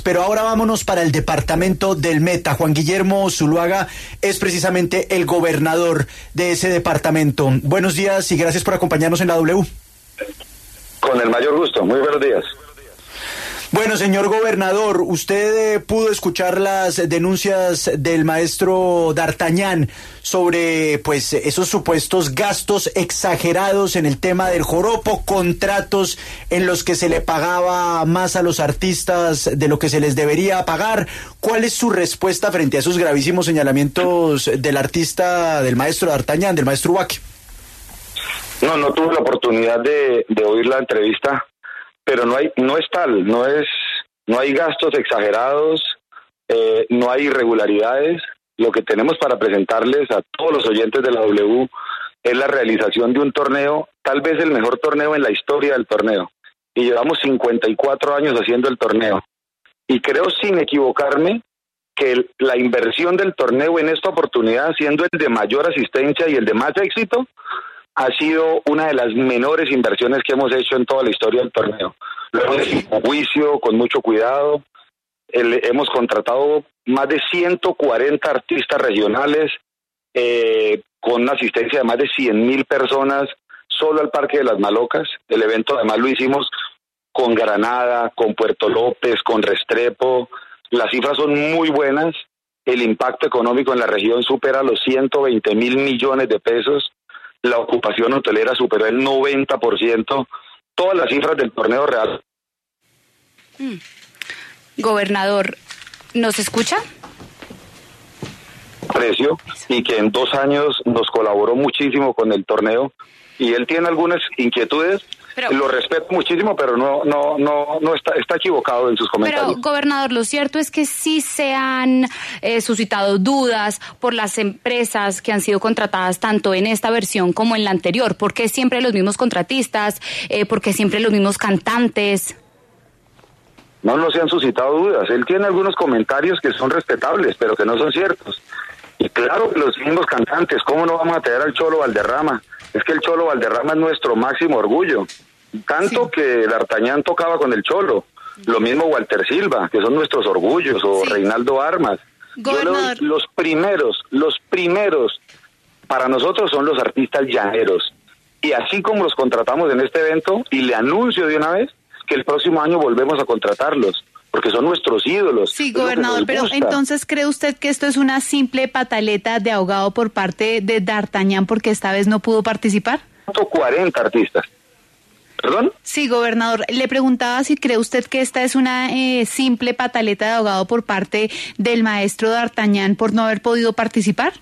Pero ahora vámonos para el departamento del Meta. Juan Guillermo Zuluaga es precisamente el gobernador de ese departamento. Buenos días y gracias por acompañarnos en la W. Con el mayor gusto, muy buenos días. Bueno, señor gobernador, usted pudo escuchar las denuncias del maestro D'Artagnan sobre pues esos supuestos gastos exagerados en el tema del joropo, contratos en los que se le pagaba más a los artistas de lo que se les debería pagar. ¿Cuál es su respuesta frente a esos gravísimos señalamientos del artista, del maestro D'Artagnan, del maestro Ubaque? No tuve la oportunidad de oír la entrevista, pero no hay gastos exagerados, no hay irregularidades. Lo que tenemos para presentarles a todos los oyentes de la W es la realización de un torneo, tal vez el mejor torneo en la historia del torneo. Y llevamos 54 años haciendo el torneo. Y creo, sin equivocarme, que la inversión del torneo en esta oportunidad, siendo el de mayor asistencia y el de más éxito, ha sido una de las menores inversiones que hemos hecho en toda la historia del torneo. Lo hemos hecho con juicio, con mucho cuidado. Hemos contratado más de 140 artistas regionales, con una asistencia de más de 100,000 personas, solo al Parque de las Malocas. El evento además lo hicimos con Granada, con Puerto López, con Restrepo. Las cifras son muy buenas. El impacto económico en la región supera los 120,000 millones de pesos. La ocupación hotelera superó el 90%. Todas las cifras del torneo real. Gobernador, ¿nos escucha? Precio, y que en 2 años nos colaboró muchísimo con el torneo, y él tiene algunas inquietudes. Lo respeto muchísimo, pero no está equivocado en sus comentarios. Pero, gobernador, lo cierto es que sí se han suscitado dudas por las empresas que han sido contratadas tanto en esta versión como en la anterior. ¿Por qué siempre los mismos contratistas? ¿Por qué siempre los mismos cantantes? No se han suscitado dudas. Él tiene algunos comentarios que son respetables, pero que no son ciertos. Y claro que los mismos cantantes, ¿cómo no vamos a tener al Cholo Valderrama? Es que el Cholo Valderrama es nuestro máximo orgullo. Tanto que D'Artagnan tocaba con el Cholo. Lo mismo Walter Silva, que son nuestros orgullos, o Reinaldo Armas. Gobernador. Los primeros para nosotros son los artistas llaneros. Y así como los contratamos en este evento, y le anuncio de una vez que el próximo año volvemos a contratarlos, porque son nuestros ídolos. Sí, gobernador, pero entonces, ¿cree usted que esto es una simple pataleta de ahogado por parte de D'Artagnan porque esta vez no pudo participar? 140 artistas. ¿Perdón? Sí, gobernador, le preguntaba si cree usted que esta es una simple pataleta de ahogado por parte del maestro D'Artagnan por no haber podido participar.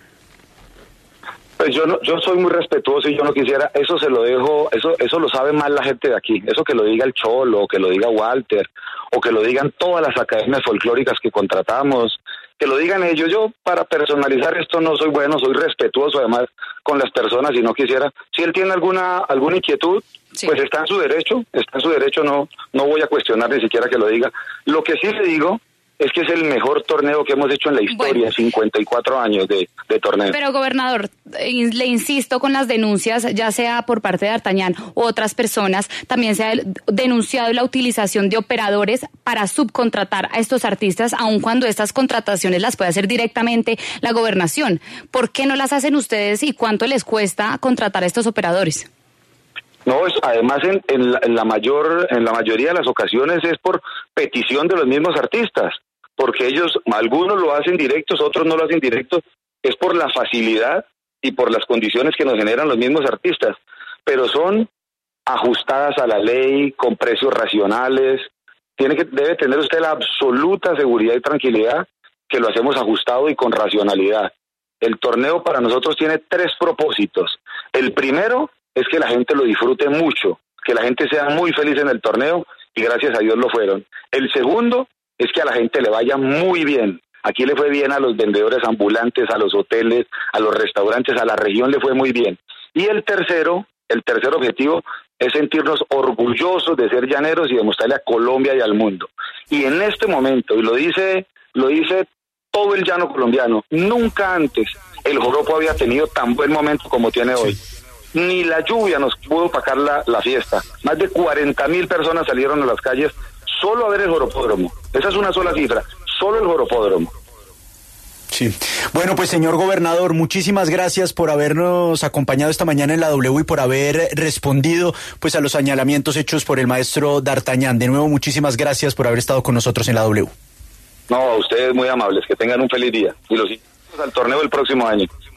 Pues yo soy muy respetuoso y yo no quisiera, eso se lo dejo, eso lo sabe más la gente de aquí, eso que lo diga el Cholo, o que lo diga Walter, o que lo digan todas las academias folclóricas que contratamos, que lo digan ellos. Yo, para personalizar esto, no soy bueno, soy respetuoso además con las personas, y no quisiera, si él tiene alguna inquietud, pues está en su derecho, no voy a cuestionar ni siquiera que lo diga. Lo que sí le digo es que es el mejor torneo que hemos hecho en la historia, 54 años de torneo. Pero, gobernador, le insisto con las denuncias, ya sea por parte de D'Artagnan u otras personas, también se ha denunciado la utilización de operadores para subcontratar a estos artistas, aun cuando estas contrataciones las puede hacer directamente la gobernación. ¿Por qué no las hacen ustedes y cuánto les cuesta contratar a estos operadores? No, además en la mayoría de las ocasiones es por petición de los mismos artistas, porque ellos, algunos lo hacen directos, otros no lo hacen directos, es por la facilidad y por las condiciones que nos generan los mismos artistas, pero son ajustadas a la ley, con precios racionales. Debe tener usted la absoluta seguridad y tranquilidad que lo hacemos ajustado y con racionalidad. El torneo para nosotros tiene 3 propósitos. El primero es que la gente lo disfrute mucho, que la gente sea muy feliz en el torneo, y gracias a Dios lo fueron. El segundo es que a la gente le vaya muy bien. Aquí le fue bien a los vendedores ambulantes, a los hoteles, a los restaurantes, a la región le fue muy bien. Y el tercer objetivo es sentirnos orgullosos de ser llaneros y demostrarle a Colombia y al mundo. Y en este momento, y lo dice todo el llano colombiano, nunca antes el joropo había tenido tan buen momento como tiene hoy. Ni la lluvia nos pudo opacar la fiesta. Más de 40,000 personas salieron a las calles solo a ver el joropódromo. Esa es una sola cifra, solo el joropódromo. Sí. Bueno, pues señor gobernador, muchísimas gracias por habernos acompañado esta mañana en la W y por haber respondido pues a los señalamientos hechos por el maestro D'Artagnan. De nuevo, muchísimas gracias por haber estado con nosotros en la W. No, a ustedes muy amables, que tengan un feliz día y los invitamos al torneo el próximo año.